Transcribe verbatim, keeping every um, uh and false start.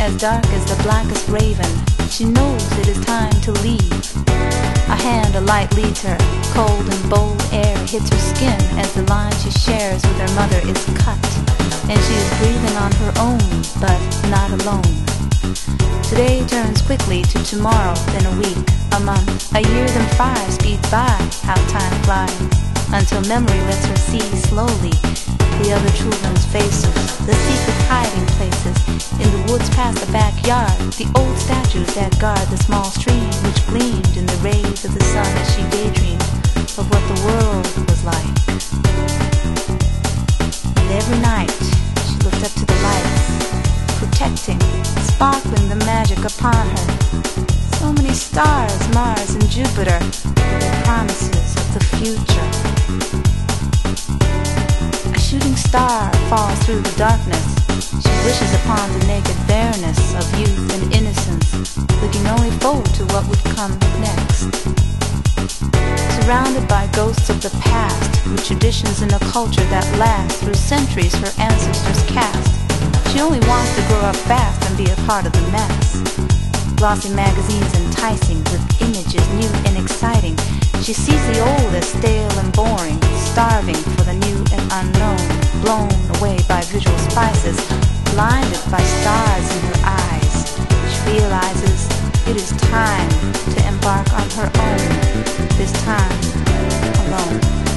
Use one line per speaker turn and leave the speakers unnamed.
as dark as the blackest raven. She knows it is time to leave. A hand, a light leads her. Cold and bold air hits her skin as the line she shares with her mother is cut. And she is breathing on her own, but not alone. Today turns quickly to tomorrow, then a week, a month, a year, then five speeds by. How time flies, until memory lets her see slowly the other children's faces, the secret hiding places in the woods past the backyard, the old statues that guard the small stream which gleamed in the rays of the sun as she daydreamed of what the world was like. And every night she looked up to the lights, protecting, sparkling the magic upon her. So many stars, Mars and Jupiter, with their promises of the future. A shooting star falls through the darkness. She wishes upon the naked bareness of youth and innocence, looking only forward to what would come next. Surrounded by ghosts of the past, with traditions and a culture that lasts through centuries her ancestors cast, she only wants to grow up fast and be a part of the mess. Glossy magazines enticing with images new and exciting. She sees the old as stale and boring, starving for the new and unknown, blown away by visual spices, blinded by stars in her eyes. She realizes it is time to embark on her own, this time alone.